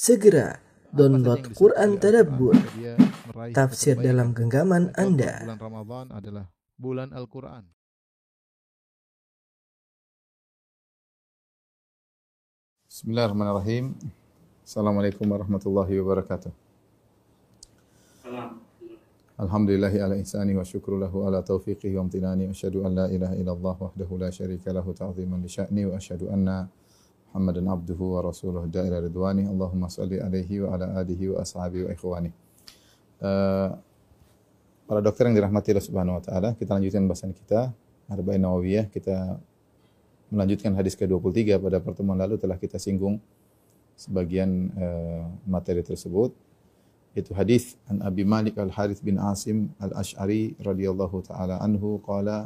Segera download yang Quran disebut Tadabbur, Al-Quran, dia meraih tafsir kebaikan. dalam genggaman Contoh, Anda. bulan Ramadan adalah bulan Al-Quran. Bismillahirrahmanirrahim. Assalamualaikum warahmatullahi wabarakatuh. Alhamdulillahi ala ihsani wa syukru lahu ala taufiqihi wa amtinani. Wa asyhadu an la ilaha illallah wahdahu la syarika lahu ta'ziman li sya'ni. Wa asyhadu anna Muhammadan abduhu wa rasuluhu da'ila ridwani. Allahumma salli alaihi wa ala alihi wa ashabihi wa ikhwani. Para dokter yang dirahmati Allah Subhanahu wa taala, kita lanjutkan bahasan kita Arba'in Nawawiyah. Kita melanjutkan hadis ke-23. Pada pertemuan lalu telah kita singgung sebagian materi tersebut. Itu hadis an Abi Malik Al-Harith bin Asim Al-Ash'ari radhiyallahu taala anhu qala,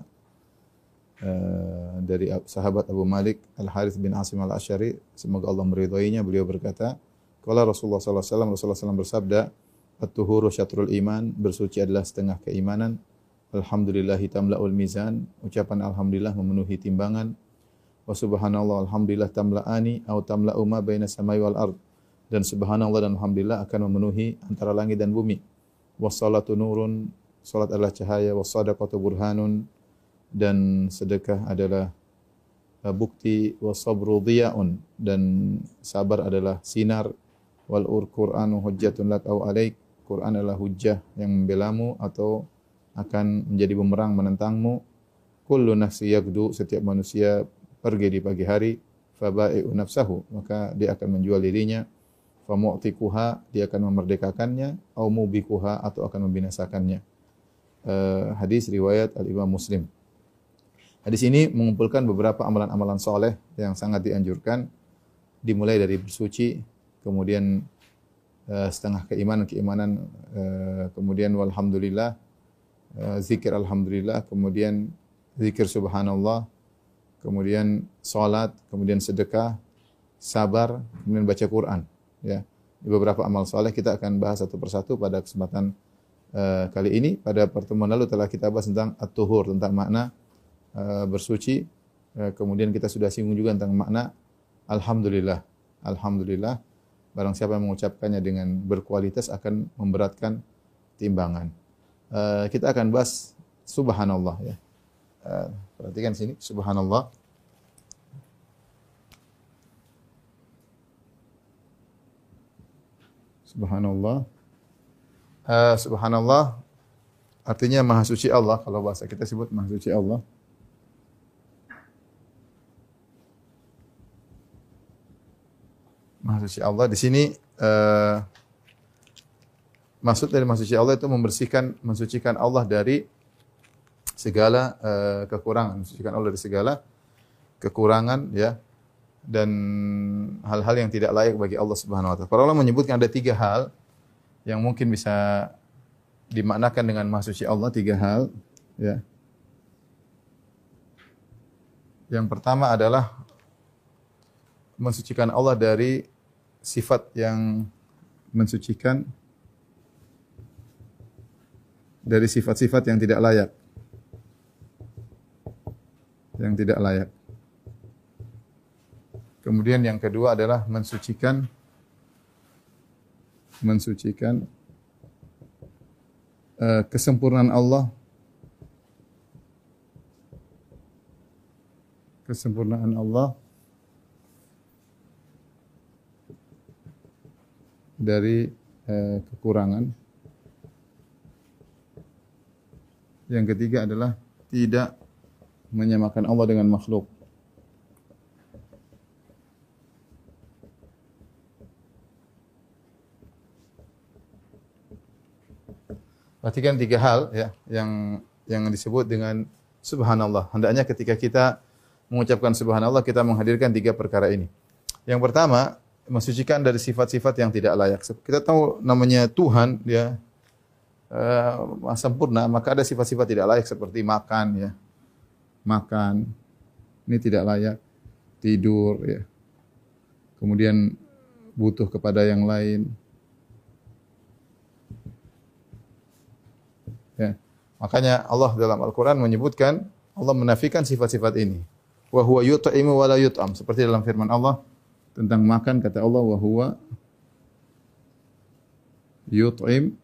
dari sahabat Abu Malik Al-Harith bin Asim Al-Ash'ari, semoga Allah meridhoinya, beliau berkata, qala Rasulullah sallallahu alaihi wasallam, Rasulullah SAW bersabda, at-tuhuru syatrul iman, bersuci adalah setengah keimanan. Alhamdulillahi tamla'ul mizan, ucapan alhamdulillah memenuhi timbangan. Wa subhanallah alhamdulillah tamla'ani au tamla'u ma baina samai wal ard, dan subhanallah dan alhamdulillah akan memenuhi antara langit dan bumi. Wassalatu nurun, salat adalah cahaya. Wassadaqatu burhanun, dan sedekah adalah bukti. Wassabru dhiya'un, dan sabar adalah sinar. Wal Qur'anu hujjatun lak au alaik, Quran adalah hujjah yang membelamu atau akan menjadi bumerang menentangmu. Kullu nafsi yagdu, setiap manusia pergi di pagi hari. Faba'i'u nafsahu, maka dia akan menjual dirinya. Famu'tikuha, dia akan memerdekakannya. Au mubikuha, atau akan membinasakannya. Hadis riwayat Al-Imam Muslim. Hadis ini mengumpulkan beberapa amalan-amalan soleh yang sangat dianjurkan. Dimulai dari bersuci, kemudian setengah keimanan, kemudian walhamdulillah, zikir alhamdulillah, kemudian zikir subhanallah, kemudian salat, kemudian sedekah, sabar, kemudian baca Quran. Ya, beberapa amal soleh kita akan bahas satu persatu pada kesempatan kali ini. Pada pertemuan lalu telah kita bahas tentang at-tuhur, tentang makna bersuci. Kemudian kita sudah singgung juga tentang makna alhamdulillah. Alhamdulillah, barang siapa yang mengucapkannya dengan berkualitas akan memberatkan timbangan. Kita akan bahas subhanallah, ya. Perhatikan sini, subhanallah. Subhanallah. Subhanallah artinya maha suci Allah. Kalau bahasa kita sebut maha suci Allah. Maha suci Allah. Di sini maksud dari maha suci Allah itu membersihkan, mensucikan Allah dari segala kekurangan, mensucikan Allah dari segala kekurangan, ya, dan hal-hal yang tidak layak bagi Allah Subhanahu wa taala. Para ulama menyebutkan ada 3 hal yang mungkin bisa dimaknakan dengan maha suci Allah, 3 hal, ya. Yang pertama adalah mensucikan Allah dari sifat yang mensucikan, dari sifat-sifat yang tidak layak. Yang tidak layak. Kemudian yang kedua adalah mensucikan kesempurnaan Allah, dari kekurangan. Yang ketiga adalah tidak menyamakan Allah dengan makhluk. Perhatikan 3 hal, ya, yang disebut dengan subhanallah. Hendaknya ketika kita mengucapkan subhanallah, kita menghadirkan 3 perkara ini. Yang pertama, mensucikan dari sifat-sifat yang tidak layak. Kita tahu namanya Tuhan, dia sempurna, maka ada sifat-sifat tidak layak seperti makan, ya. Makan, ini tidak layak. Tidur, ya. Kemudian butuh kepada yang lain. Ya. Makanya Allah dalam Al-Quran menyebutkan, Allah menafikan sifat-sifat ini. Wa huwa yut'imu wa la yut'am. Seperti dalam firman Allah tentang makan, kata Allah, wa huwa yut'im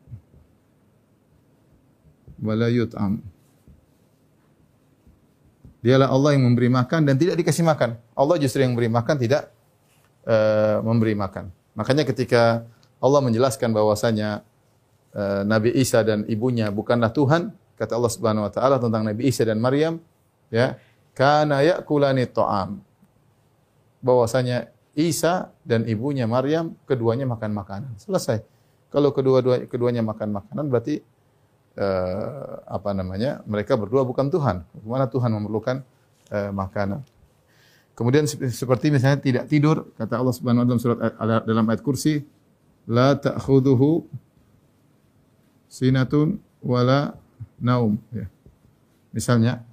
wa la yut'am. Dialah Allah yang memberi makan dan tidak dikasih makan. Allah justru yang memberi makan, tidak memberi makan. Makanya ketika Allah menjelaskan bahwasanya Nabi Isa dan ibunya bukanlah Tuhan, kata Allah Subhanahu wa taala tentang Nabi Isa dan Maryam, ya, kana ya'kulani ta'am. Bahwasanya Isa dan ibunya Maryam keduanya makan makanan. Selesai. Kalau keduanya makan makanan berarti mereka berdua bukan Tuhan. Bagaimana Tuhan memerlukan makanan? Kemudian seperti misalnya tidak tidur, kata Allah Subhanahu wa taala dalam ayat Kursi, la ta'khudhuhu sinatun wala naum. Ya. Misalnya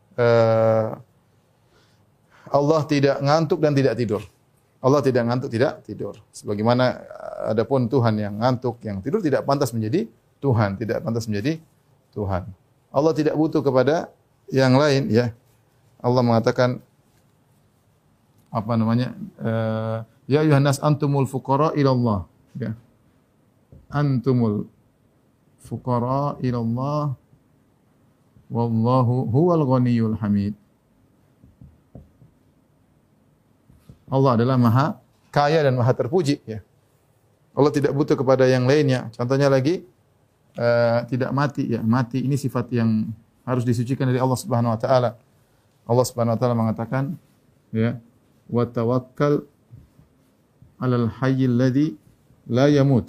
Allah tidak ngantuk dan tidak tidur. Allah tidak ngantuk, tidak tidur. Sebagaimana adapun Tuhan yang ngantuk, yang tidur tidak pantas menjadi Tuhan, tidak pantas menjadi Tuhan. Allah tidak butuh kepada yang lain, ya. Allah mengatakan ya ayuhan nas antumul fuqara ila Allah, ya. Antumul fuqara ila Allah wallahu huwal ghaniyul hamid. Allah adalah maha kaya dan maha terpuji, ya. Allah tidak butuh kepada yang lainnya. Contohnya lagi tidak mati, ya. Mati ini sifat yang harus disucikan dari Allah Subhanahu wa taala. Allah Subhanahu wa taala mengatakan, ya, wa tawakkal 'alal hayyil ladzi la yamut.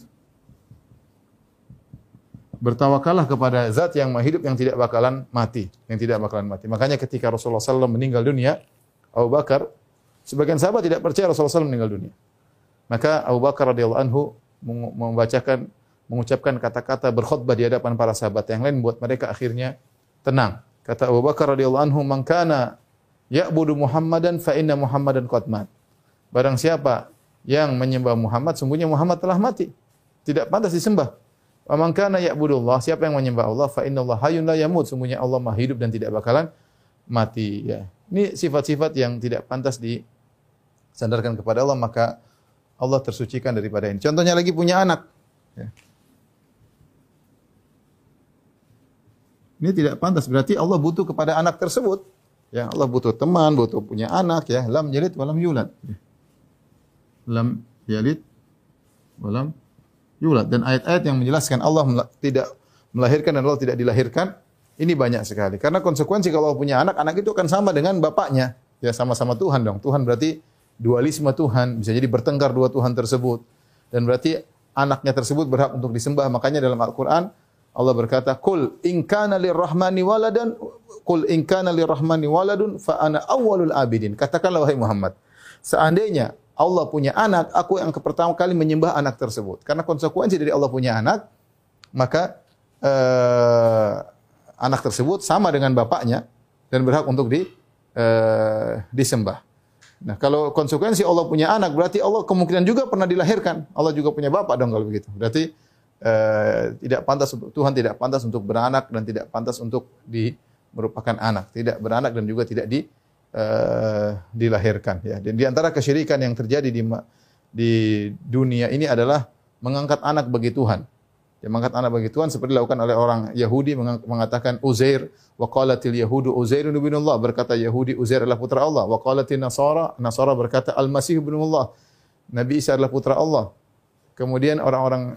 Bertawakallah kepada zat yang maha hidup yang tidak bakalan mati, Makanya ketika Rasulullah SAW meninggal dunia, Abu Bakar, sebagian sahabat tidak percaya Rasulullah SAW meninggal dunia. Maka Abu Bakar radhiyallahu anhu mengucapkan kata-kata berkhutbah di hadapan para sahabat yang lain buat mereka akhirnya tenang. Kata Abu Bakar radhiyallahu anhu, "Man kana ya'budu Muhammadan fa inna Muhammadan qad mat." Barang siapa yang menyembah Muhammad, sungguhnya Muhammad telah mati. Tidak pantas disembah. Wa man kana ya'budullah, siapa yang menyembah Allah, fa innallaha hayyun la yamut, sungguhnya Allah Maha hidup dan tidak bakalan mati, ya. Ini sifat-sifat yang tidak pantas disandarkan kepada Allah, maka Allah tersucikan daripada ini. Contohnya lagi punya anak, ya. Ini tidak pantas, berarti Allah butuh kepada anak tersebut. Ya, Allah butuh teman, butuh punya anak, ya. Lam yalid wa lam yulad. Lam yalid wa lam yulad. Dan ayat-ayat yang menjelaskan Allah tidak melahirkan dan Allah tidak dilahirkan, ini banyak sekali. Karena konsekuensi kalau Allah punya anak, anak itu akan sama dengan bapaknya. Ya, sama-sama Tuhan dong. Tuhan berarti dualisme Tuhan, bisa jadi bertengkar dua Tuhan tersebut. Dan berarti anaknya tersebut berhak untuk disembah. Makanya dalam Al-Quran Allah berkata, "Qul in kana lirrahmani waladan, qul in kana lirrahmani waladun fa ana awwalul abidin." Katakanlah wahai Muhammad, seandainya Allah punya anak, aku yang pertama kali menyembah anak tersebut. Karena konsekuensi dari Allah punya anak, maka anak tersebut sama dengan bapaknya dan berhak untuk disembah. Nah, kalau konsekuensi Allah punya anak, berarti Allah kemungkinan juga pernah dilahirkan. Allah juga punya bapak dong kalau begitu. Berarti tidak pantas untuk Tuhan, tidak pantas untuk beranak dan tidak pantas untuk merupakan anak, tidak beranak dan juga tidak dilahirkan, ya. Dan di antara kesyirikan yang terjadi di dunia ini adalah mengangkat anak bagi Tuhan. Yang mengangkat anak bagi Tuhan seperti dilakukan oleh orang Yahudi mengatakan Uzair, wa qalatil yahudu Uzairun ibnullah, berkata Yahudi Uzair adalah putra Allah. Wa qalatin Nasara berkata Al-Masih ibnullah, Nabi Isa adalah putra Allah. Kemudian orang-orang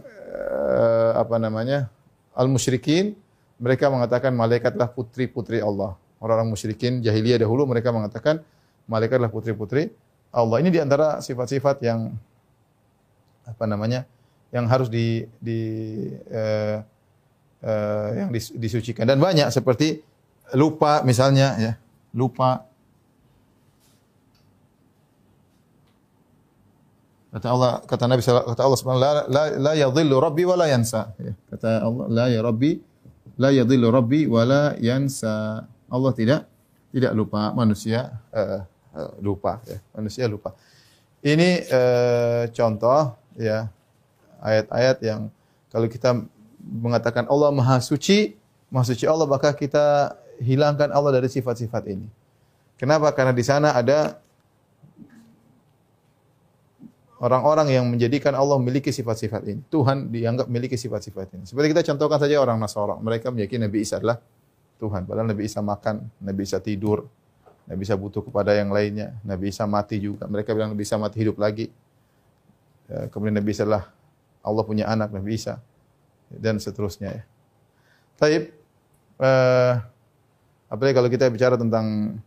al-musyrikin, mereka mengatakan malaikatlah putri-putri Allah. Orang-orang musyrikin jahiliyah dahulu mereka mengatakan malaikatlah putri-putri Allah. Ini di antara sifat-sifat yang yang harus yang disucikan, dan banyak seperti lupa misalnya, ya. Lupa. Kata Allah Subhanahu la yadhillu rabbi wa la yansa. Ya. Kata Allah la yadhillu rabbi wa la yansa. Allah tidak lupa, manusia lupa, ya. Manusia lupa. Ini contoh, ya, ayat-ayat yang kalau kita mengatakan Allah Maha Suci Allah, maka kita hilangkan Allah dari sifat-sifat ini. Kenapa? Karena di sana ada orang-orang yang menjadikan Allah memiliki sifat-sifat ini. Tuhan dianggap memiliki sifat-sifat ini. Seperti kita contohkan saja orang Nasara. Mereka meyakini Nabi Isa adalah Tuhan. Padahal Nabi Isa makan, Nabi Isa tidur, Nabi Isa butuh kepada yang lainnya. Nabi Isa mati juga. Mereka bilang Nabi Isa mati hidup lagi. Kemudian Nabi Isa adalah Allah punya anak, Nabi Isa. Dan seterusnya. Taib, apalagi kalau kita bicara tentang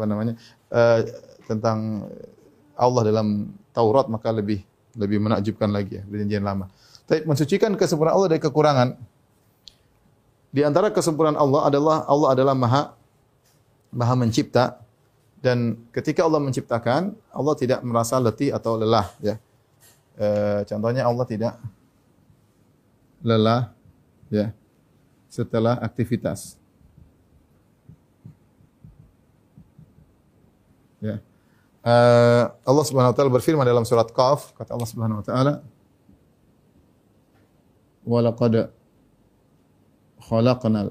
tentang Allah dalam Taurat, maka lebih menakjubkan lagi ya, perjanjian lama. Taib, mensucikan kesempurnaan Allah dari kekurangan. Di antara kesempurnaan Allah adalah maha mencipta, dan ketika Allah menciptakan, Allah tidak merasa letih atau lelah ya. Contohnya Allah tidak lelah ya setelah aktivitas. Ya. Allah Subhanahu wa taala berfirman dalam surat Qaf, kata Allah Subhanahu wa taala, "Wa laqad khalaqnal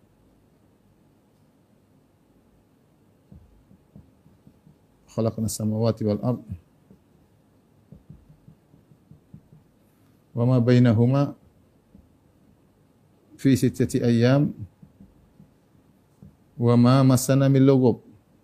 samawati wal ard wa ma bainahuma fi sittati ayyam wa ma massana min lughub."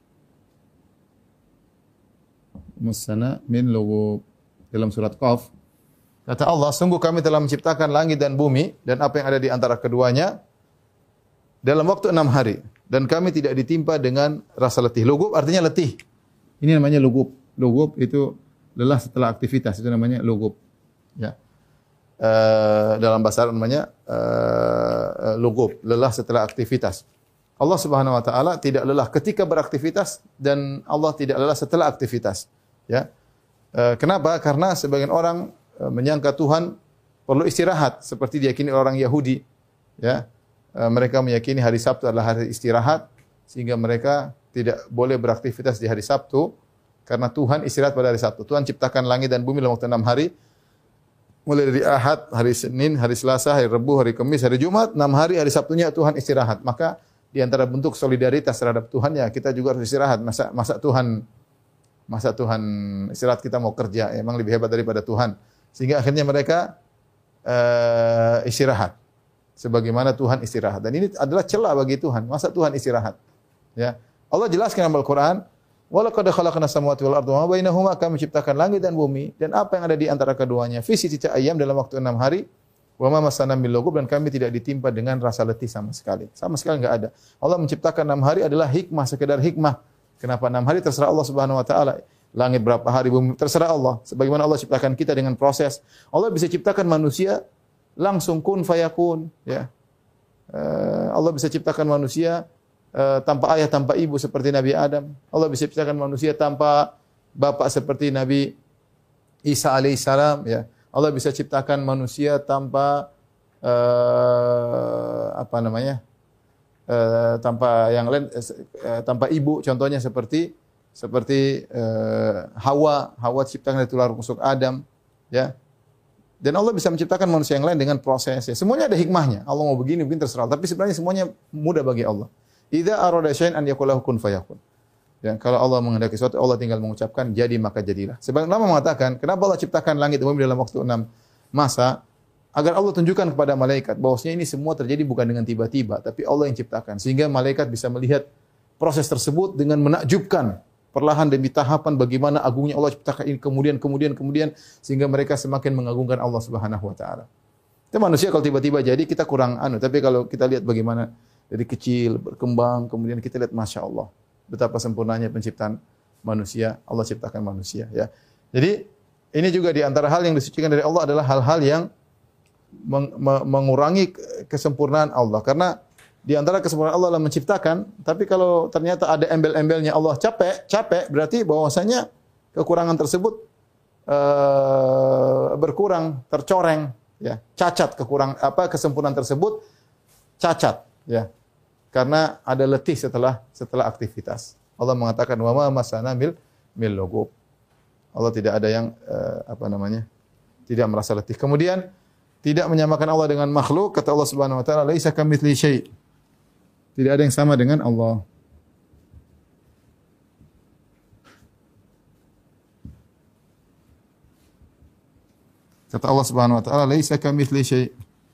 Massana min lughub. Dalam surat Qaf, kata Allah, sungguh kami telah menciptakan langit dan bumi dan apa yang ada di antara keduanya dalam waktu 6 hari. Dan kami tidak ditimpa dengan rasa letih. Lughub artinya letih. Ini namanya lughub. Lughub itu lelah setelah aktivitas. Itu namanya lughub. Ya. Dalam bahasa Arab namanya lughub. Lelah setelah aktivitas. Allah Subhanahu wa taala tidak lelah ketika beraktivitas dan Allah tidak lelah setelah aktivitas. Ya. Kenapa? Karena sebagian orang menyangka Tuhan perlu istirahat seperti diyakini orang Yahudi. Ya. Mereka meyakini hari Sabtu adalah hari istirahat sehingga mereka tidak boleh beraktivitas di hari Sabtu karena Tuhan istirahat pada hari Sabtu. Tuhan ciptakan langit dan bumi dalam waktu 6 hari. Mulai dari Ahad, hari Senin, hari Selasa, hari Rabu, hari Kamis, hari Jumat, 6 hari, hari Sabtunya Tuhan istirahat. Maka di antara bentuk solidaritas terhadap Tuhan ya kita juga harus istirahat. Masa Tuhan istirahat, kita mau kerja, memang lebih hebat daripada Tuhan. Sehingga akhirnya mereka istirahat sebagaimana Tuhan istirahat. Dan ini adalah celah bagi Tuhan. Masa Tuhan istirahat? Ya. Allah jelaskan dalam Al-Qur'an, "Wa laqad khalaqnas samawati wal arda wa ma bainahuma", kami menciptakan langit dan bumi dan apa yang ada di antara keduanya fi sittati ayyam, dalam waktu 6 hari. Wa ma massana min lughub, dan kami tidak ditimpa dengan rasa letih sama sekali. Sama sekali enggak ada. Allah menciptakan 6 hari adalah hikmah, sekedar hikmah. Kenapa 6 hari? Terserah Allah Subhanahu wa taala. Langit berapa hari, bumi terserah Allah. Sebagaimana Allah ciptakan kita dengan proses. Allah bisa ciptakan manusia langsung kun fayakun, ya. Allah bisa ciptakan manusia tanpa ayah, tanpa ibu seperti Nabi Adam. Allah bisa ciptakan manusia tanpa bapak seperti Nabi Isa alaihissalam, ya. Allah bisa ciptakan manusia tanpa tanpa yang lain, tanpa ibu, contohnya seperti Hawa diciptakan dari tulang rusuk Adam, ya. Dan Allah bisa menciptakan manusia yang lain dengan prosesnya. Semuanya ada hikmahnya. Allah mau begini terserah. Tapi sebenarnya semuanya mudah bagi Allah. Idza arada syai'an an yakul lahu kun fayakun. Ya, kalau Allah menghendaki sesuatu, Allah tinggal mengucapkan jadi maka jadilah. Sebagian ulama mengatakan, kenapa Allah ciptakan langit dan bumi dalam waktu 6 masa? Agar Allah tunjukkan kepada malaikat bahwasanya ini semua terjadi bukan dengan tiba-tiba, tapi Allah yang ciptakan. Sehingga malaikat bisa melihat proses tersebut dengan menakjubkan. Perlahan demi tahapan bagaimana agungnya Allah ciptakan ini, kemudian sehingga mereka semakin mengagungkan Allah Subhanahu wa taala. Itu manusia kalau tiba-tiba jadi kita kurang tapi kalau kita lihat bagaimana dari kecil berkembang, kemudian kita lihat Masya Allah betapa sempurnanya penciptaan manusia, Allah ciptakan manusia, ya. Jadi ini juga di antara hal yang disucikan dari Allah adalah hal-hal yang mengurangi kesempurnaan Allah. Karena di antara kesempurnaan Allah adalah menciptakan, tapi kalau ternyata ada embel-embelnya Allah capek, berarti bahwasanya kekurangan tersebut berkurang, tercoreng, ya, cacat, kesempurnaan tersebut cacat, ya. Karena ada letih setelah aktivitas. Allah mengatakan wa ma masana mil lughub. Allah tidak ada yang tidak merasa letih. Kemudian tidak menyamakan Allah dengan makhluk, kata Allah Subhanahu wa taala, laisa kamitsli syai'. Tidak ada yang sama dengan Allah. Kata Allah Subhanahu wa taala, "Laisa kamitsli syai'."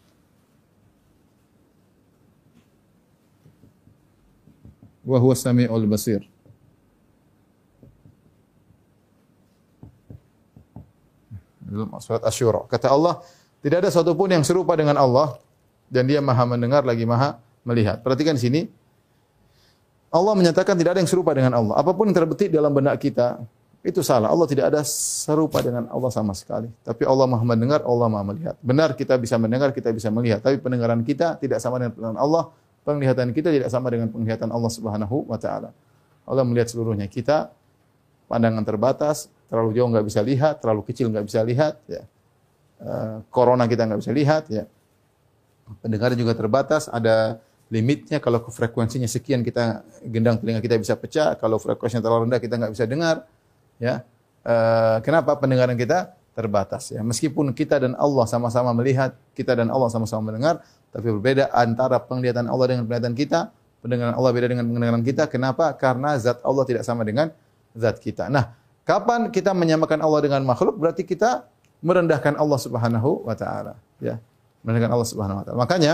Wa huwa samiul basir. Dalam surat Asy-Syura. Kata Allah, tidak ada satu pun yang serupa dengan Allah dan Dia Maha mendengar lagi Maha melihat. Perhatikan di sini. Allah menyatakan tidak ada yang serupa dengan Allah. Apapun yang terbetik dalam benak kita, itu salah. Allah tidak ada serupa dengan Allah sama sekali. Tapi Allah Maha mendengar, Allah Maha melihat. Benar kita bisa mendengar, kita bisa melihat. Tapi pendengaran kita tidak sama dengan pendengaran Allah. Penglihatan kita tidak sama dengan penglihatan Allah Subhanahu wa taala. Allah melihat seluruhnya. Kita pandangan terbatas, terlalu jauh enggak bisa lihat, terlalu kecil enggak bisa lihat, ya. Corona kita enggak bisa lihat, ya. Pendengaran juga terbatas, ada limitnya. Kalau frekuensinya sekian, kita gendang telinga kita bisa pecah. Kalau frekuensinya terlalu rendah, kita enggak bisa dengar, ya. Kenapa? Pendengaran kita terbatas, ya. Meskipun kita dan Allah sama-sama melihat, kita dan Allah sama-sama mendengar, tapi berbeda antara penglihatan Allah dengan penglihatan kita. Pendengaran Allah beda dengan pendengaran kita. Kenapa? Karena zat Allah tidak sama dengan zat kita. Nah, kapan kita menyamakan Allah dengan makhluk? Berarti kita merendahkan Allah Subhanahu wa taala, ya. Merendahkan Allah Subhanahu wa taala. Makanya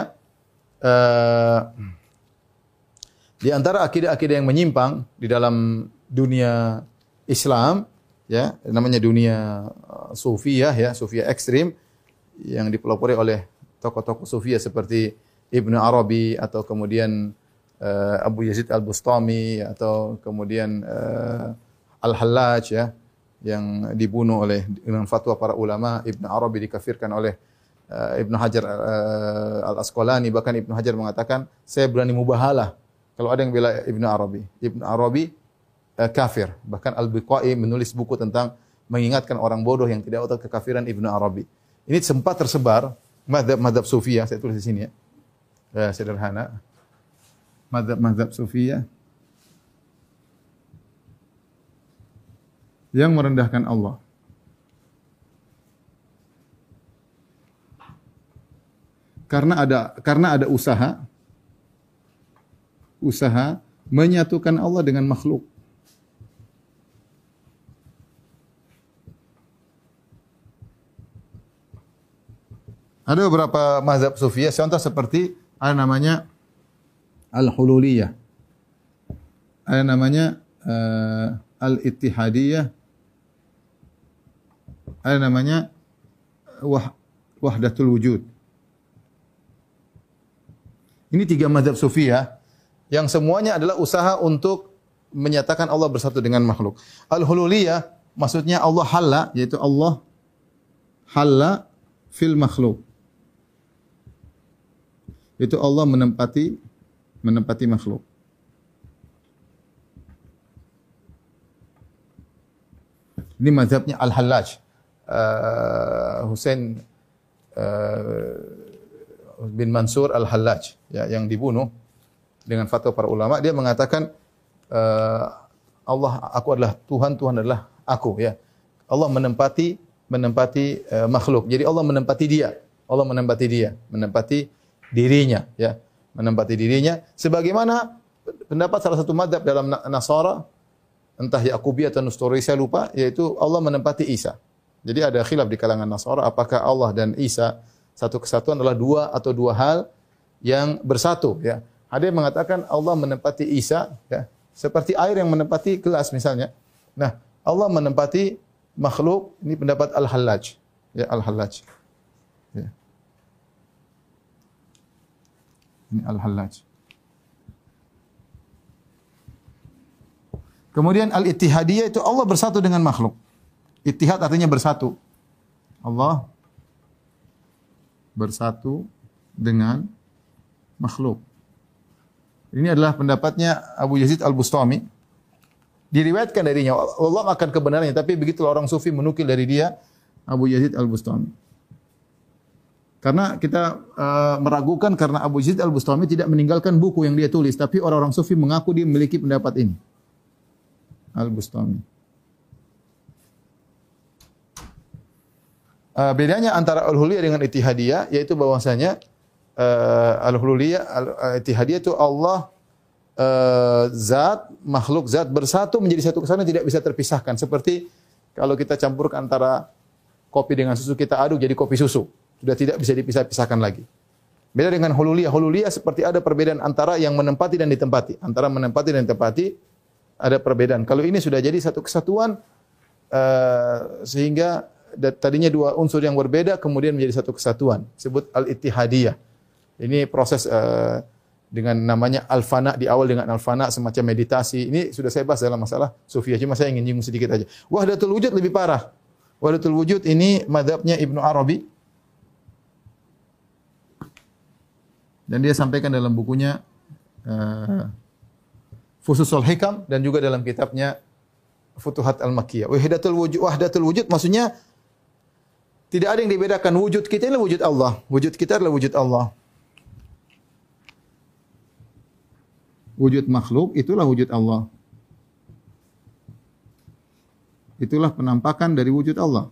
di antara akidah-akidah yang menyimpang di dalam dunia Islam, ya, namanya dunia sufiyah, ya, sufiyah ekstrim yang dipelopori oleh tokoh-tokoh sufiyah seperti Ibnu Arabi atau kemudian Abu Yazid Al-Bustami atau kemudian Al-Hallaj, ya, yang dibunuh oleh dengan fatwa para ulama. Ibnu Arabi dikafirkan oleh Ibnu Hajar Al-Asqalani. Bahkan Ibnu Hajar mengatakan, saya berani mubahalah kalau ada yang bela Ibnu Arabi. Ibnu Arabi kafir. Bahkan Al-Biqai menulis buku tentang mengingatkan orang bodoh yang tidak tahu kekafiran Ibnu Arabi. Ini sempat tersebar mazhab sufiyah, saya tulis di sini, ya. Sederhana. Mazhab sufiyah yang merendahkan Allah. Karena ada usaha menyatukan Allah dengan makhluk. Ada beberapa mazhab sufiyah, contoh seperti ada namanya Al-Hululiyah, ada namanya Al-Ittihadiyah, ada namanya Wahdatul Wujud. Ini 3 mazhab sufiyah yang semuanya adalah usaha untuk menyatakan Allah bersatu dengan makhluk. Al-Hululiyah maksudnya Allah halla, yaitu Allah halla fil makhluk. Itu Allah menempati makhluk. Ini mazhabnya Al-Hallaj. Husain bin Mansur Al-Hallaj, ya, yang dibunuh dengan fatwa para ulama. Dia mengatakan Allah, aku adalah Tuhan, Tuhan adalah aku, ya. Allah menempati makhluk. Jadi Allah menempati dia. Allah menempati dirinya, ya. Menempati dirinya sebagaimana pendapat salah satu mazhab dalam Nasara, entah Yakubiyah atau Nustori, saya lupa, yaitu Allah menempati Isa. Jadi ada khilaf di kalangan Nasara apakah Allah dan Isa satu kesatuan adalah dua hal yang bersatu, ya. Ada yang mengatakan Allah menempati Isa, ya, seperti air yang menempati gelas misalnya. Nah, Allah menempati makhluk, ini pendapat Al-Hallaj, ya, Al-Hallaj. Ya. Ini Al-Hallaj. Kemudian Al-Ittihadiyah itu Allah bersatu dengan makhluk. Ittihad artinya bersatu. Allah bersatu dengan makhluk. Ini adalah pendapatnya Abu Yazid Al-Bustami. Diriwayatkan darinya, Allah akan kebenarannya, tapi begitulah orang sufi menukil dari dia, Abu Yazid Al-Bustami. Karena kita meragukan karena Abu Yazid Al-Bustami tidak meninggalkan buku yang dia tulis, tapi orang-orang sufi mengaku dia memiliki pendapat ini. Al-Bustami. Bedanya antara Al-Hululiyah dengan Ittihadiyah, yaitu bahwasanya Al-Hululiyah, Al-Ittihadiyah itu Allah zat, makhluk zat bersatu menjadi satu kesatuan, tidak bisa terpisahkan. Seperti kalau kita campurkan antara kopi dengan susu kita aduk jadi kopi susu. Sudah tidak bisa dipisah-pisahkan lagi. Beda dengan hululiyah. Hululiyah seperti ada perbedaan antara yang menempati dan ditempati. Antara menempati dan ditempati ada perbedaan. Kalau ini sudah jadi satu kesatuan, sehingga tadinya dua unsur yang berbeda kemudian menjadi satu kesatuan. Disebut al-ittihadiyah. Ini proses dengan namanya al-fana, di awal dengan al-fana semacam meditasi. Ini sudah saya bahas dalam masalah sufiyah, cuma saya ingin nyinggung sedikit aja. Wahdatul wujud lebih parah. Wahdatul wujud ini mazhabnya Ibnu Arabi. Dan dia sampaikan dalam bukunya Fususul Hikam dan juga dalam kitabnya Futuhat Al-Makkiyah. Wahdatul wujud maksudnya tidak ada yang dibedakan. Wujud kita adalah wujud Allah. Wujud kita adalah wujud Allah. Wujud makhluk itulah wujud Allah. Itulah penampakan dari wujud Allah.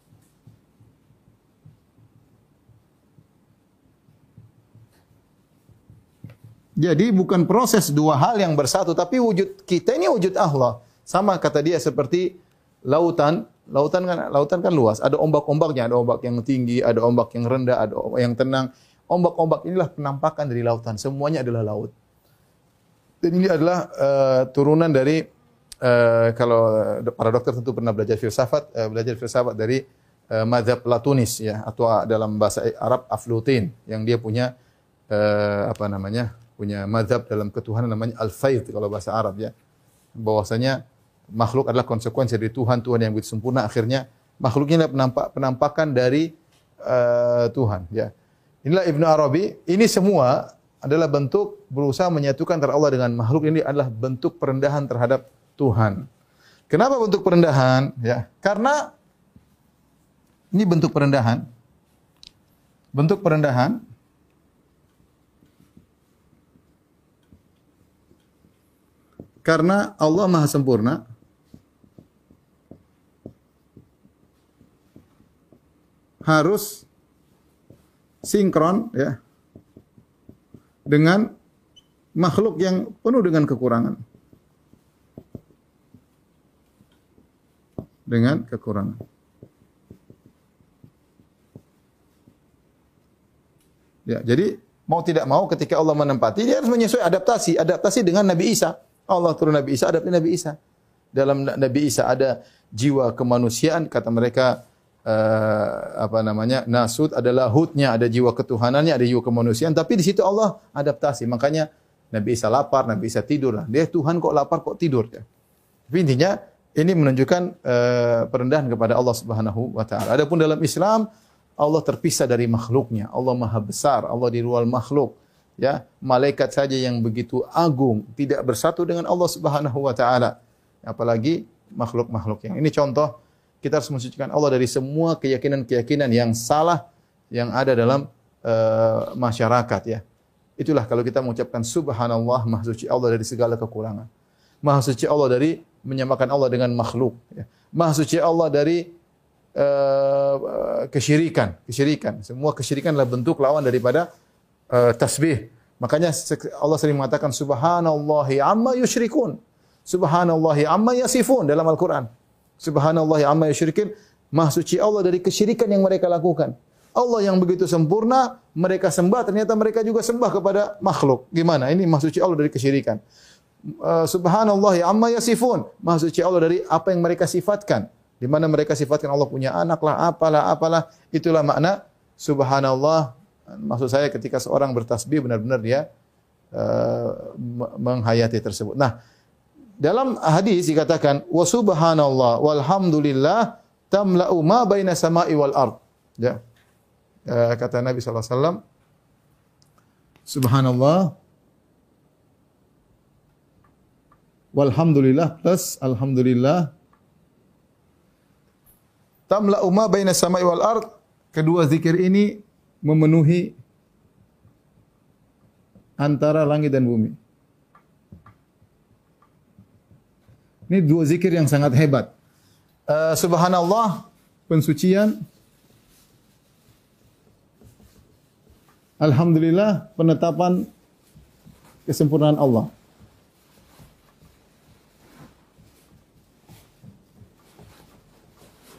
Jadi bukan proses dua hal yang bersatu, tapi wujud kita ini wujud Allah. Sama kata dia seperti lautan. Lautan kan luas. Ada ombak-ombaknya, ada ombak yang tinggi, ada ombak yang rendah, ada ombak yang tenang. Ombak-ombak inilah penampakan dari lautan. Semuanya adalah laut. Dan ini adalah turunan dari kalau para dokter tentu pernah belajar filsafat dari mazhab Platonis ya, atau dalam bahasa Arab Aflutin yang dia punya punya mazhab dalam ketuhanan namanya al-faid kalau bahasa Arab ya. Bahwasanya makhluk adalah konsekuensi dari Tuhan yang begitu sempurna, akhirnya makhluknya adalah penampakan dari Tuhan ya. Inilah Ibnu Arabi, ini semua adalah bentuk berusaha menyatukan antara Allah dengan makhluk. Ini adalah bentuk perendahan terhadap Tuhan. Kenapa bentuk perendahan? Ya, karena ini bentuk perendahan. Bentuk perendahan karena Allah Maha Sempurna. Harus sinkron ya dengan makhluk yang penuh dengan kekurangan. Dengan kekurangan. Ya, jadi mau tidak mau ketika Allah menempati, dia harus menyesuaikan adaptasi dengan Nabi Isa. Allah turun Nabi Isa, adaptasi Nabi Isa. Dalam Nabi Isa ada jiwa kemanusiaan, kata mereka nasut adalah hutnya, ada jiwa ketuhanannya, ada jiwa kemanusiaan, tapi di situ Allah adaptasi. Makanya Nabi Isa lapar, Nabi Isa tidur. Dia Tuhan kok lapar kok tidur ya. Tapi intinya ini menunjukkan perendahan kepada Allah Subhanahu wa taala. Adapun dalam Islam Allah terpisah dari makhluknya. Allah Maha besar, Allah di luar makhluk. Ya, malaikat saja yang begitu agung tidak bersatu dengan Allah Subhanahu wa taala. Apalagi makhluk-makhluk yang ini contoh. Kita harus mensucikan Allah dari semua keyakinan-keyakinan yang salah yang ada dalam masyarakat ya. Itulah kalau kita mengucapkan subhanallah, maha suci Allah dari segala kekurangan. Maha suci Allah dari menyamakan Allah dengan makhluk ya. Maha suci Allah dari kesyirikan. Semua kesyirikan adalah bentuk lawan daripada tasbih. Makanya Allah sering mengatakan subhanallahi amma yusyrikun. Subhanallahi amma yasifun dalam Al-Quran. Subhanallah amma yusyrikin, maha suci Allah dari kesyirikan yang mereka lakukan. Allah yang begitu sempurna, mereka sembah, ternyata mereka juga sembah kepada makhluk. Gimana? Ini maha suci Allah dari kesyirikan. Subhanallah amma yasifun, maha suci Allah dari apa yang mereka sifatkan. Di mana mereka sifatkan Allah punya anak lah, apalah. Itulah makna subhanallah. Maksud saya ketika seorang bertasbih benar-benar dia menghayati tersebut. Nah, dalam hadis dikatakan wa subhanallah walhamdulillah tamla'u ma baina sama'i wal ard. Ya. Kata Nabi sallallahu alaihi wasallam subhanallah walhamdulillah plus alhamdulillah tamla'u ma baina sama'i wal ard. Kedua zikir ini memenuhi antara langit dan bumi. Ini dua zikir yang sangat hebat. Subhanallah, pensucian. Alhamdulillah, penetapan kesempurnaan Allah.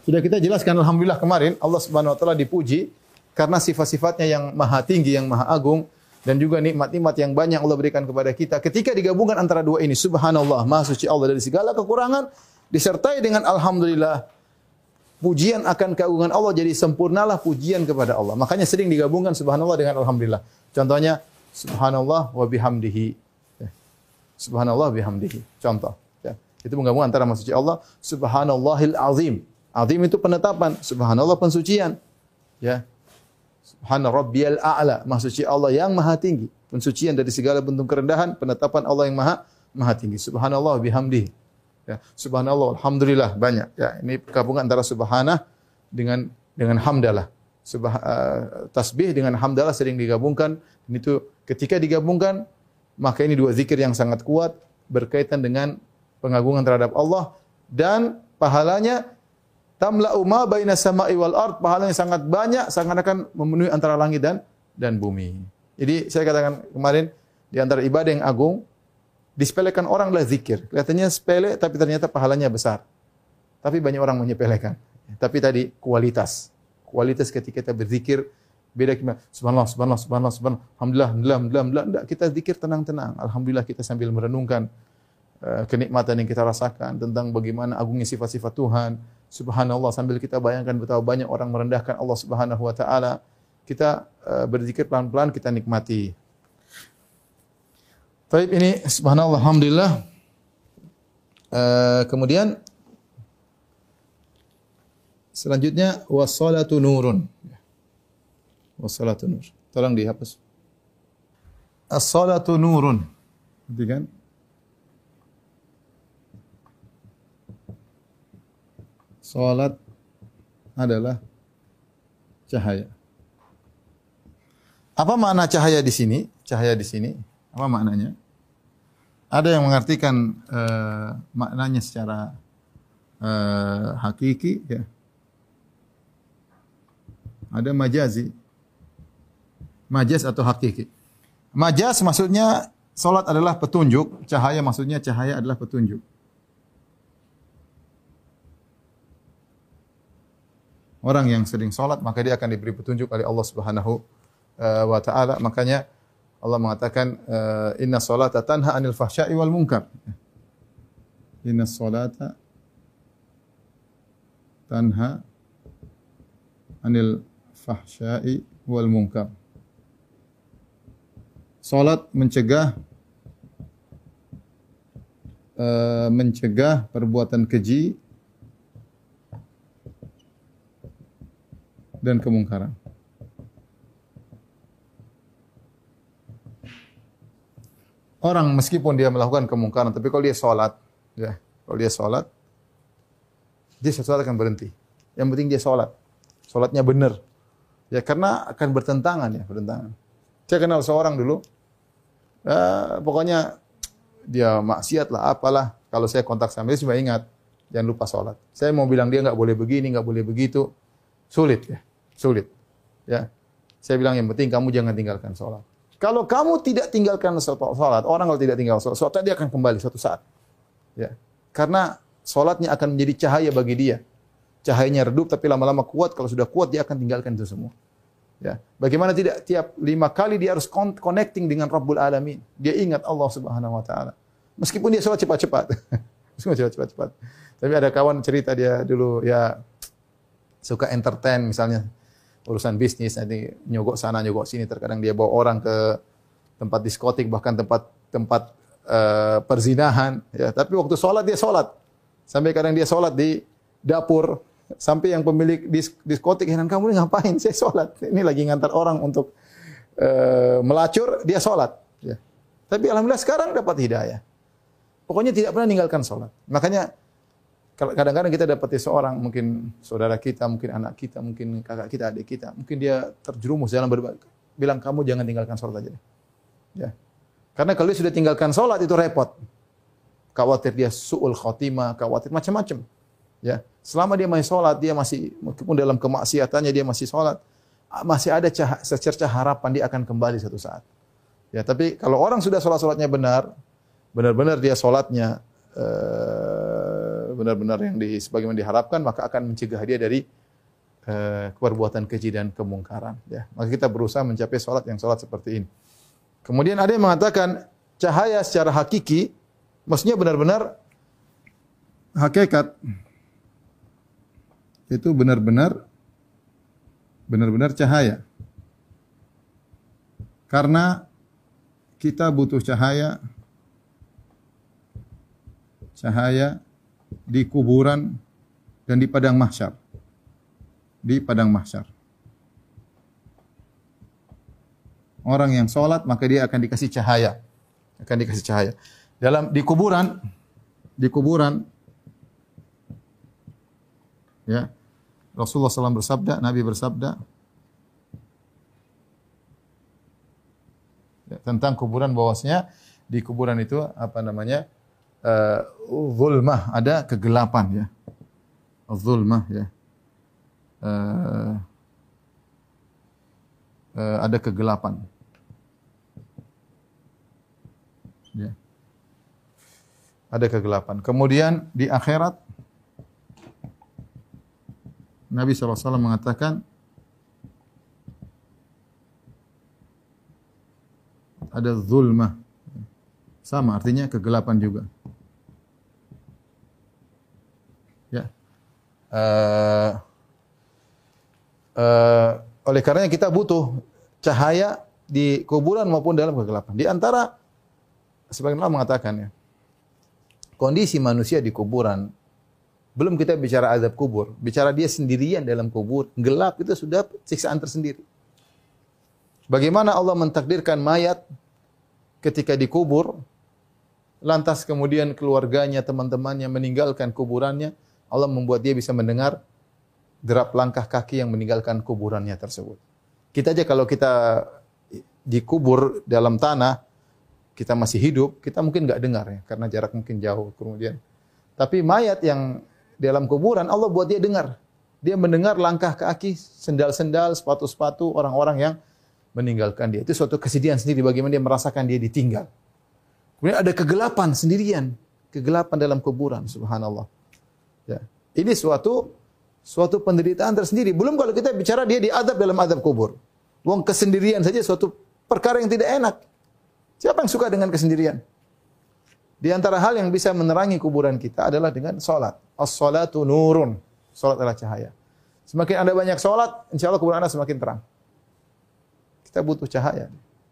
Sudah kita jelaskan alhamdulillah kemarin Allah Subhanahu wa taala dipuji karena sifat-sifatnya yang maha tinggi, yang maha agung dan juga nikmat-nikmat yang banyak Allah berikan kepada kita. Ketika digabungkan antara dua ini, subhanallah, maha suci Allah dari segala kekurangan, disertai dengan alhamdulillah, pujian akan keagungan Allah, jadi sempurnalah pujian kepada Allah. Makanya sering digabungkan subhanallah dengan alhamdulillah. Contohnya subhanallah wa bihamdihi. Subhanallah bihamdihi. Contoh. Itu menggabung antara maha suci Allah, subhanallahil azim. Azim itu penetapan, subhanallah pensucian. Ya. Subhana rabbiyal a'la, maha suci Allah yang maha tinggi, pensucian dari segala bentuk kerendahan, penetapan Allah yang maha tinggi. Subhanallah bihamdihi. Ya, subhanallah alhamdulillah banyak. Ya, ini gabungan antara subhanah dengan hamdalah. Tasbih dengan hamdalah sering digabungkan. Itu ketika digabungkan maka ini dua zikir yang sangat kuat berkaitan dengan pengagungan terhadap Allah dan pahalanya tamla'u ma baina sama'i wal ard, pahalanya sangat banyak, seakan-akan memenuhi antara langit dan bumi. Jadi saya katakan kemarin di antara ibadah yang agung disepelekan orang adalah zikir. Kelihatannya sepele tapi ternyata pahalanya besar. Tapi banyak orang menyepelekan. Tapi tadi kualitas ketika kita berzikir beda kita subhanallah subhanallah subhanallah subhanallah alhamdulillah alhamdulillah enggak, kita zikir tenang-tenang. Alhamdulillah kita sambil merenungkan kenikmatan yang kita rasakan tentang bagaimana agungnya sifat-sifat Tuhan. Subhanallah sambil kita bayangkan betapa banyak orang merendahkan Allah Subhanahu wa taala. Kita berzikir pelan-pelan, kita nikmati. Baik, ini subhanallah alhamdulillah. Kemudian selanjutnya wassalatu nurun. Wassalatu nur. Tolong dihapus. As-salatu nurun. Berarti kan? Salat adalah cahaya. Apa makna cahaya di sini? Cahaya di sini, apa maknanya? Ada yang mengartikan maknanya secara hakiki, ya. Ada majazi. Majaz atau hakiki. Majaz maksudnya salat adalah petunjuk, cahaya maksudnya cahaya adalah petunjuk. Orang yang sering salat maka dia akan diberi petunjuk oleh Allah Subhanahu wa taala. Makanya Allah mengatakan inna salata tanha 'anil fahsya'i wal munkar. Inna salata tanha 'anil fahsya'i wal munkar. Salat mencegah perbuatan keji dan kemungkaran. Orang meskipun dia melakukan kemungkaran, tapi kalau dia salat, ya, kalau dia salat, dia sesuatu akan berhenti. Yang penting dia salat, salatnya benar, ya karena akan bertentangan. Saya kenal seorang dulu, pokoknya dia maksiat lah, apalah. Kalau saya kontak sama dia, cuma ingat jangan lupa salat. Saya mau bilang dia enggak boleh begini, enggak boleh begitu, sulit. Ya, saya bilang yang penting kamu jangan tinggalkan salat. Kalau kamu tidak tinggalkan salat, orang kalau tidak tinggal salat, dia akan kembali suatu saat. Ya. Karena salatnya akan menjadi cahaya bagi dia. Cahayanya redup tapi lama-lama kuat, kalau sudah kuat dia akan tinggalkan itu semua. Ya. Bagaimana tidak tiap 5 kali dia harus connecting dengan Rabbul Alamin. Dia ingat Allah Subhanahu wa taala. Meskipun dia salat cepat-cepat. Tapi ada kawan cerita dia dulu ya suka entertain misalnya urusan bisnis, nanti nyogok sana nyogok sini, terkadang dia bawa orang ke tempat diskotik bahkan tempat perzinahan, ya. Tapi waktu sholat dia sholat, sampai kadang dia sholat di dapur, sampai yang pemilik diskotik heran, kamu ini ngapain? Saya sholat, ini lagi ngantar orang untuk melacur, dia sholat. Ya. Tapi alhamdulillah sekarang dapat hidayah. Pokoknya tidak pernah meninggalkan sholat. Makanya kadang-kadang kita dapat seorang, mungkin saudara kita, mungkin anak kita, mungkin kakak kita, adik kita, mungkin dia terjerumus dalam bilang kamu jangan tinggalkan sholat aja deh. Ya. Karena kalau dia sudah tinggalkan sholat itu repot. Khawatir dia su'ul khotimah, khawatir macam-macam. Ya. Selama dia masih sholat, dia masih, meskipun dalam kemaksiatannya dia masih sholat, masih ada secercah harapan dia akan kembali suatu saat. Ya, tapi kalau orang sudah sholatnya benar-benar dia sholatnya benar-benar yang sebagaimana diharapkan, maka akan mencegah dia dari perbuatan keji dan kemungkaran. Ya, maka kita berusaha mencapai salat yang salat seperti ini. Kemudian ada yang mengatakan cahaya secara hakiki, maksudnya benar-benar hakikat. Itu benar-benar cahaya. Karena kita butuh cahaya di kuburan dan di padang mahsyar. Di padang mahsyar. Orang yang salat maka dia akan dikasih cahaya. Di kuburan ya. Rasulullah SAW bersabda, Nabi bersabda ya, tentang kuburan, bahwasanya di kuburan itu zulmah, ada kegelapan ya. Zulmah ya. Ada kegelapan. Ya. Ada kegelapan. Kemudian di akhirat Nabi SAW mengatakan ada zulmah. Sama artinya kegelapan juga. Ya. Oleh karenanya kita butuh cahaya di kuburan maupun dalam kegelapan. Di antara sebagian ulama mengatakan ya, kondisi manusia di kuburan, belum kita bicara azab kubur, bicara dia sendirian dalam kubur, gelap, itu sudah siksaan tersendiri. Bagaimana Allah mentakdirkan mayat ketika dikubur, lantas kemudian keluarganya, teman-temannya meninggalkan kuburannya, Allah membuat dia bisa mendengar derap langkah kaki yang meninggalkan kuburannya tersebut. Kita aja kalau kita dikubur dalam tanah, kita masih hidup, kita mungkin enggak dengar ya, karena jarak mungkin jauh kemudian. Tapi mayat yang dalam kuburan, Allah buat dia dengar. Dia mendengar langkah kaki, sendal-sendal, sepatu-sepatu orang-orang yang meninggalkan dia. Itu suatu kesedihan sendiri bagaimana dia merasakan dia ditinggal. Kemudian ada kegelapan sendirian, kegelapan dalam kuburan, subhanallah. Ya. Ini suatu penderitaan tersendiri. Belum kalau kita bicara dia diadab dalam adab kubur. Wong kesendirian saja suatu perkara yang tidak enak. Siapa yang suka dengan kesendirian? Di antara hal yang bisa menerangi kuburan kita adalah dengan salat. As-salatu nurun. Salat adalah cahaya. Semakin Anda banyak salat, insyaallah kuburan Anda semakin terang. Kita butuh cahaya.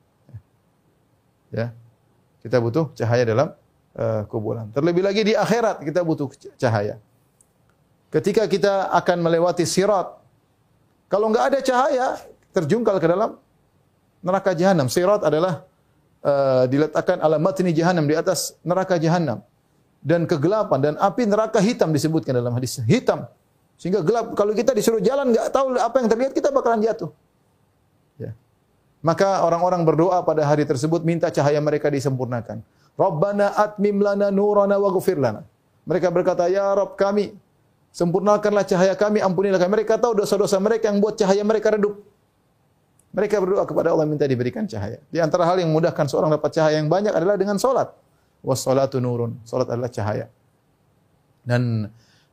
Ya. Kita butuh cahaya dalam kuburan. Terlebih lagi di akhirat kita butuh cahaya. Ketika kita akan melewati sirat, kalau enggak ada cahaya, terjungkal ke dalam neraka jahanam. Sirat adalah diletakkan alamat ini jahanam, di atas neraka jahanam, dan kegelapan dan api neraka hitam disebutkan dalam hadis, hitam sehingga gelap. Kalau kita disuruh jalan enggak tahu apa yang terlihat, kita bakalan jatuh. Ya. Maka orang-orang berdoa pada hari tersebut minta cahaya mereka disempurnakan. Rabbana atmim lana nurana waghfir lana. Mereka berkata, ya Rabb kami, sempurnakanlah cahaya kami, ampunilah kami. Mereka tahu dosa-dosa mereka yang buat cahaya mereka redup. Mereka berdoa kepada Allah minta diberikan cahaya. Di antara hal yang memudahkan seorang dapat cahaya yang banyak adalah dengan salat. Was-salatu nurun. Salat adalah cahaya. Dan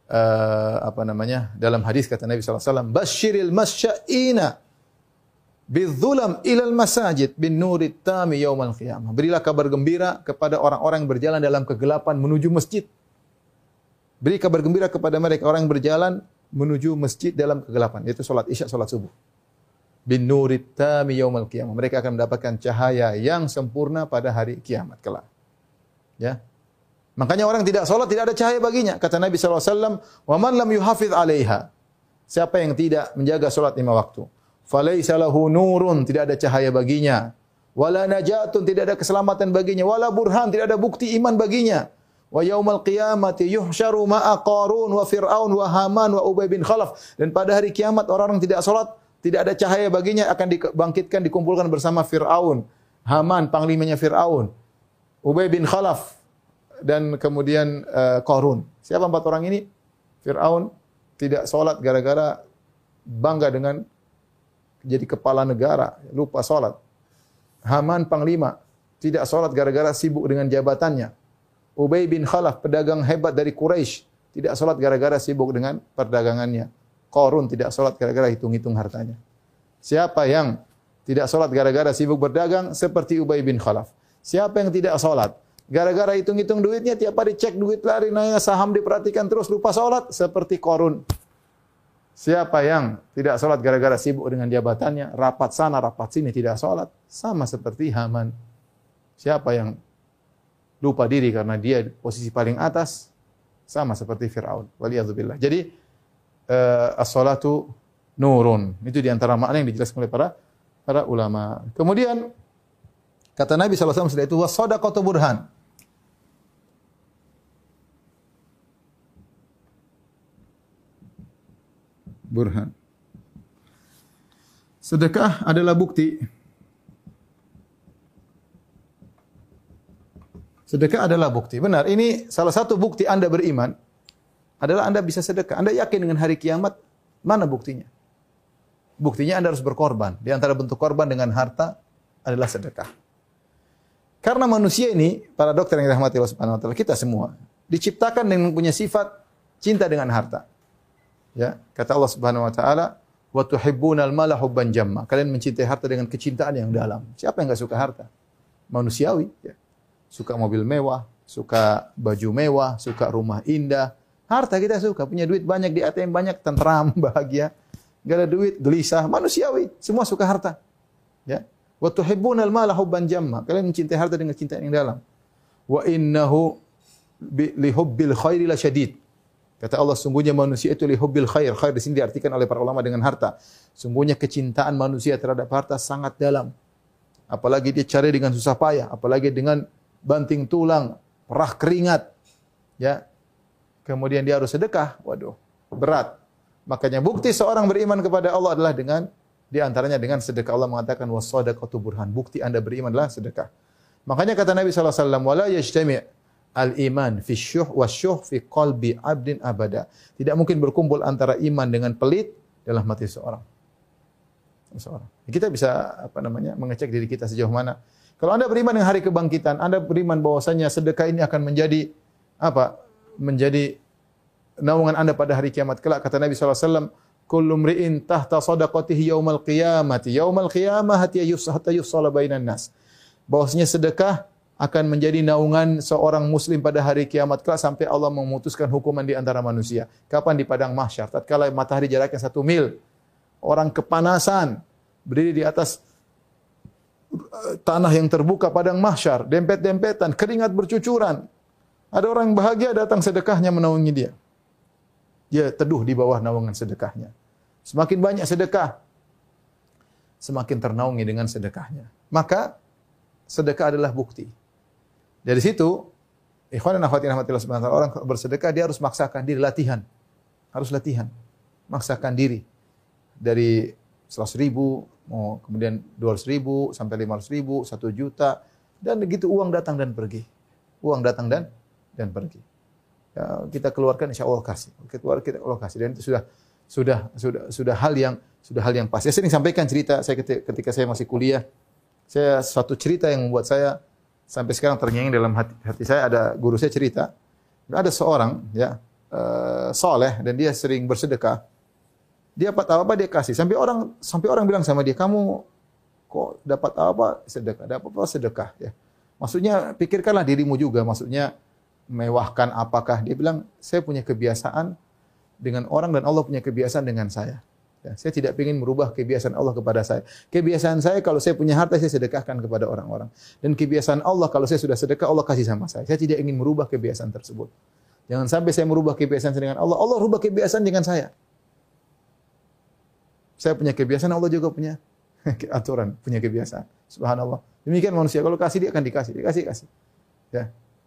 dalam hadis kata Nabi SAW, Basyiril masya'ina bidzulam ilal masajid bin nurit tami yaumal qiyamah. Berilah kabar gembira kepada orang-orang yang berjalan dalam kegelapan menuju masjid. Beri kabar gembira kepada mereka orang yang berjalan menuju masjid dalam kegelapan. Yaitu salat isya, salat subuh. Bin nurit tami yaumal qiyamah. Mereka akan mendapatkan cahaya yang sempurna pada hari kiamat kelak. Ya. Makanya orang tidak salat tidak ada cahaya baginya. Kata Nabi SAW, "Wa man lam yuhafiz 'alaiha." Siapa yang tidak menjaga salat 5 waktu, falaisa lahu nurun, tidak ada cahaya baginya. Wala najatun, tidak ada keselamatan baginya. Wala burhan, tidak ada bukti iman baginya. Wa yaumal qiyamati yuhsyaru ma'a Qarun wa Fir'aun wa Haman wa Ubay bin Khalaf. Dan pada hari kiamat orang-orang tidak salat, tidak ada cahaya baginya, akan dibangkitkan, dikumpulkan bersama Fir'aun, Haman, panglimanya Fir'aun, Ubay bin Khalaf, dan kemudian Qarun. Siapa 4 orang ini? Fir'aun tidak salat gara-gara bangga dengan jadi kepala negara, lupa salat. Haman panglima, tidak salat gara-gara sibuk dengan jabatannya. Ubay bin Khalaf, pedagang hebat dari Quraisy, tidak salat gara-gara sibuk dengan perdagangannya. Qarun tidak salat gara-gara hitung-hitung hartanya. Siapa yang tidak salat gara-gara sibuk berdagang seperti Ubay bin Khalaf. Siapa yang tidak salat gara-gara hitung-hitung duitnya, tiap hari cek duit lari, nanya saham diperhatikan terus lupa salat seperti Qarun. Siapa yang tidak salat gara-gara sibuk dengan jabatannya, rapat sana, rapat sini, tidak salat, sama seperti Haman. Siapa yang lupa diri karena dia posisi paling atas, sama seperti Fir'aun. Waliyadzubillah. Jadi, as-salatu nurun. Itu di antara makna yang dijelaskan oleh para ulama. Kemudian, kata Nabi SAW setelah itu, was-sadaqatu burhan. Burhan. Sedekah adalah bukti. Sedekah adalah bukti. Benar, ini salah satu bukti Anda beriman adalah Anda bisa sedekah. Anda yakin dengan hari kiamat, mana buktinya? Buktinya Anda harus berkorban. Di antara bentuk korban dengan harta adalah sedekah. Karena manusia ini, para dokter yang dirahmati Allah Subhanahu wa taala, kita semua diciptakan dengan punya sifat cinta dengan harta. Ya, kata Allah Subhanahu wa taala, "Wa tuhibbunal mala hubban jamma." Kalian mencintai harta dengan kecintaan yang dalam. Siapa yang enggak suka harta? Manusiawi, ya. Suka mobil mewah, suka baju mewah, suka rumah indah. Harta kita suka, punya duit banyak di ATM banyak, tentram, bahagia. Enggak ada duit, gelisah, manusiawi, semua suka harta. Ya. Wa tuhibbunal mala hubban jamma. Kalian mencintai harta dengan cinta yang dalam. Wa innahu li hubbil khairi la syadid. Kata Allah, sungguhnya manusia itu li hubbil khair. Khair di sini diartikan oleh para ulama dengan harta. Sungguhnya kecintaan manusia terhadap harta sangat dalam. Apalagi dia cari dengan susah payah, apalagi dengan banting tulang, perah keringat. Ya. Kemudian dia harus sedekah. Waduh, berat. Makanya bukti seorang beriman kepada Allah adalah dengan di antaranya dengan sedekah. Allah mengatakan was-shadaqatu burhan. Bukti Anda beriman adalah sedekah. Makanya kata Nabi sallallahu alaihi wasallam, "Wala yajtami' al-iman fi syuh wasyuh fi qalbi 'abdin abada." Tidak mungkin berkumpul antara iman dengan pelit dalam hati seorang. Kita bisa mengecek diri kita sejauh mana. Kalau Anda beriman dengan hari kebangkitan, Anda beriman bahwasanya sedekah ini akan menjadi menjadi naungan Anda pada hari kiamat kelak. Kata Nabi sallallahu alaihi wasallam, "Kullu mri'in tahta shadaqatihi yaumal qiyamati." Yaumal qiyamah hatta yufsala bainan nas. Bahwasanya sedekah akan menjadi naungan seorang muslim pada hari kiamat kelak sampai Allah memutuskan hukuman di antara manusia. Kapan? Di padang mahsyar. Tatkala matahari jaraknya 1 mil. Orang kepanasan berdiri di atas tanah yang terbuka padang mahsyar, dempet-dempetan, keringat bercucuran. Ada orang yang bahagia datang sedekahnya menaungi dia. Dia teduh di bawah naungan sedekahnya. Semakin banyak sedekah, semakin ternaungi dengan sedekahnya. Maka sedekah adalah bukti. Dari situ, ikhwan dan akhwat yang rahmatillah subhanahu wa ta'ala, orang bersedekah dia harus maksakan diri, latihan. Harus latihan. Maksakan diri. Dari 100.000, mau kemudian 200.000, sampai 500.000, 1 juta, dan begitu uang datang dan pergi. Uang datang dan pergi. Ya, kita keluarkan insya Allah kasih. Kita Allah kasih. Dan itu sudah hal yang pasti. Saya sering sampaikan cerita saya ketika saya masih kuliah. Saya suatu cerita yang membuat saya sampai sekarang terngiang dalam hati saya. Ada guru saya cerita, ada seorang soleh dan dia sering bersedekah. Dia dapat apa dia kasih. Sampai orang bilang sama dia, "Kamu kok dapat apa? Sedekah. Dapat apa sedekah?" Ya. Maksudnya pikirkanlah dirimu juga. Maksudnya mewahkan apakah? Dia bilang, "Saya punya kebiasaan dengan orang dan Allah punya kebiasaan dengan saya. Ya, saya tidak ingin merubah kebiasaan Allah kepada saya. Kebiasaan saya kalau saya punya harta saya sedekahkan kepada orang-orang. Dan kebiasaan Allah kalau saya sudah sedekah Allah kasih sama saya. Saya tidak ingin merubah kebiasaan tersebut. Jangan sampai saya merubah kebiasaan saya dengan Allah. Allah rubah kebiasaan dengan saya. Saya punya kebiasaan, Allah juga punya aturan, punya kebiasaan. Subhanallah. Demikian manusia. Kalau kasih dia akan dikasih. Dikasih. Ya.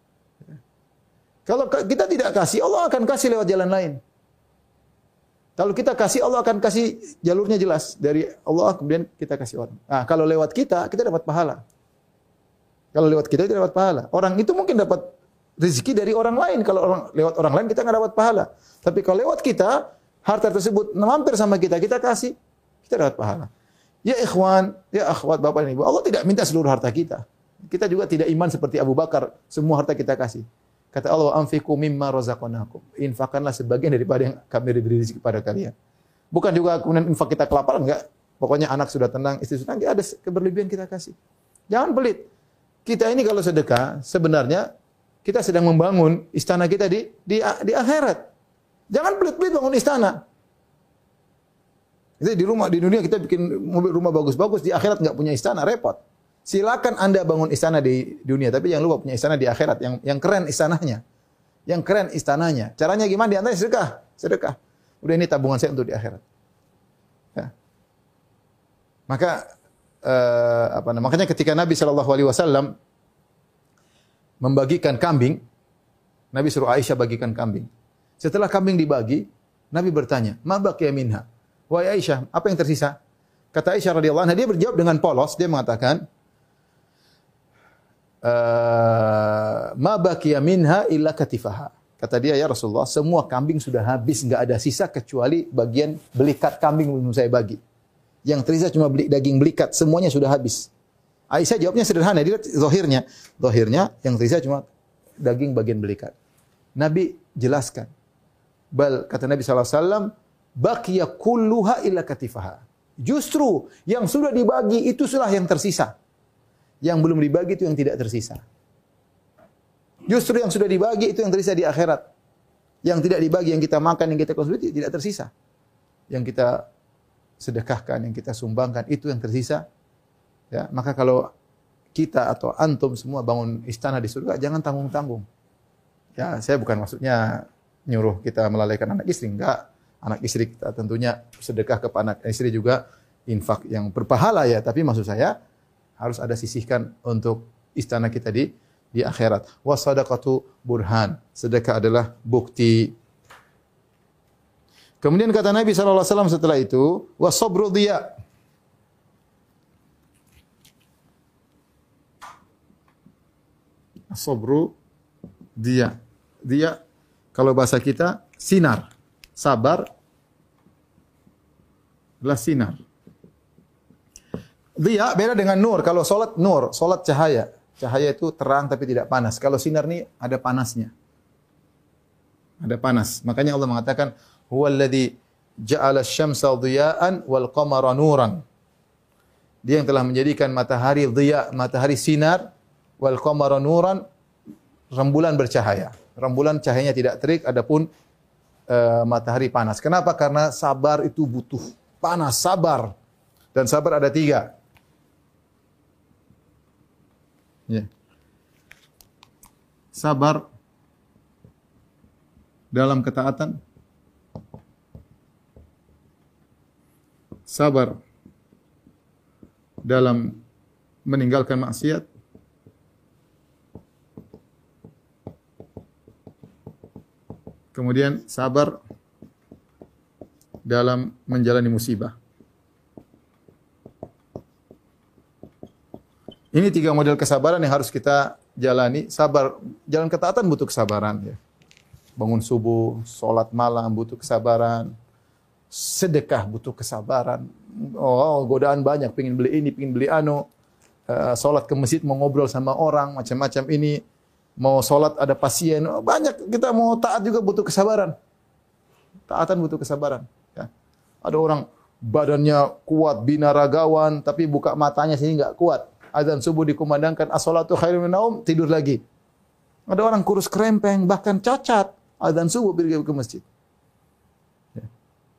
Kalau kita tidak kasih, Allah akan kasih lewat jalan lain. Kalau kita kasih, Allah akan kasih jalurnya jelas. Dari Allah kemudian kita kasih orang. Nah, kalau lewat kita dapat pahala. Kalau lewat kita dapat pahala. Orang itu mungkin dapat rezeki dari orang lain. Kalau lewat orang lain kita nggak dapat pahala. Tapi kalau lewat kita, harta tersebut mampir sama kita kasih, kita dapat pahala. Ya ikhwan, ya akhwat, bapak dan ibu, Allah tidak minta seluruh harta kita. Kita juga tidak iman seperti Abu Bakar, semua harta kita kasih. Kata Allah, "Anfiqu mimma razaqnakum." Infakkanlah sebagian daripada yang kami beri rezeki kepada kalian. Bukan juga kemudian infak kita kelaparan, enggak. Pokoknya anak sudah tenang, istri sudah tenang, ada keberlebihan kita kasih. Jangan pelit. Kita ini kalau sedekah, sebenarnya kita sedang membangun istana kita di akhirat. Jangan pelit-pelit bangun istana. Itu di rumah, di dunia kita bikin mobil rumah bagus-bagus, di akhirat enggak punya istana, repot. Silakan Anda bangun istana di dunia, tapi jangan lupa punya istana di akhirat yang keren istananya. Yang keren istananya. Caranya gimana? Di antaranya sedekah, sedekah. Udah ini tabungan saya untuk di akhirat. Ya. Maka makanya ketika Nabi Shallallahu alaihi wasallam membagikan kambing, Nabi suruh Aisyah bagikan kambing. Setelah kambing dibagi, Nabi bertanya, "Ma baqiya minha?" Wahai Aisyah, apa yang tersisa? Kata Aisyah radhiyallahu anha, dia berjawab dengan polos, dia mengatakan, "Ma baqiya minha illa katifaha." Kata dia, "Ya Rasulullah, semua kambing sudah habis, enggak ada sisa kecuali bagian belikat kambing belum saya bagi. Yang tersisa cuma daging belikat, semuanya sudah habis." Aisyah jawabnya sederhana, dia zahirnya yang tersisa cuma daging bagian belikat. Nabi jelaskan, "Bal," kata Nabi sallallahu alaihi wasallam, "baqiya kulluha illa katifaha." Justru yang sudah dibagi itu sudah yang tersisa. Yang belum dibagi itu yang tidak tersisa. Justru yang sudah dibagi itu yang tersisa di akhirat. Yang tidak dibagi, yang kita makan, yang kita konsumsi tidak tersisa. Yang kita sedekahkan, yang kita sumbangkan itu yang tersisa. Ya, maka kalau kita atau antum semua bangun istana di surga, jangan tanggung-tanggung. Ya, saya bukan maksudnya nyuruh kita melalaikan anak istri, enggak. Anak istri kita tentunya sedekah kepada anak istri juga infak yang berpahala ya, tapi maksud saya harus ada sisihkan untuk istana kita di akhirat. Wasadaqatu burhan. Sedekah adalah bukti. Kemudian kata Nabi sallallahu alaihi wasallam setelah itu, wasabru diya. Sabru diya. Diya kalau bahasa kita sinar. Sabar adalah sinar. Diya beda dengan nur. Kalau solat nur, solat cahaya. Cahaya itu terang tapi tidak panas. Kalau sinar ini ada panasnya. Ada panas. Makanya Allah mengatakan, "Huwallazi ja'ala asy-syamsa dhiya'an wal qamara nuran." Dia yang telah menjadikan matahari dhiya, matahari sinar, wal qamara nuran, rembulan bercahaya. Rembulan cahayanya tidak terik, adapun matahari panas. Kenapa? Karena sabar itu butuh panas, sabar. Dan sabar ada 3. Ya. Sabar dalam ketaatan. Sabar dalam meninggalkan maksiat. Kemudian sabar dalam menjalani musibah. Ini 3 model kesabaran yang harus kita jalani. Sabar, jalan ketaatan butuh kesabaran. Ya. Bangun subuh, sholat malam butuh kesabaran. Sedekah butuh kesabaran. Oh, godaan banyak, pingin beli ini, pingin beli anu. Sholat ke masjid, mau ngobrol sama orang, macam-macam ini. Mau sholat ada pasien, banyak. Kita mau taat juga butuh kesabaran. Taatan butuh kesabaran. Ya. Ada orang badannya kuat, binaragawan, tapi buka matanya sini nggak kuat. Azan subuh dikumandangkan, as-salatu khairun min naum, tidur lagi. Ada orang kurus krempeng, bahkan cacat. Azan subuh pergi ke masjid. Ya.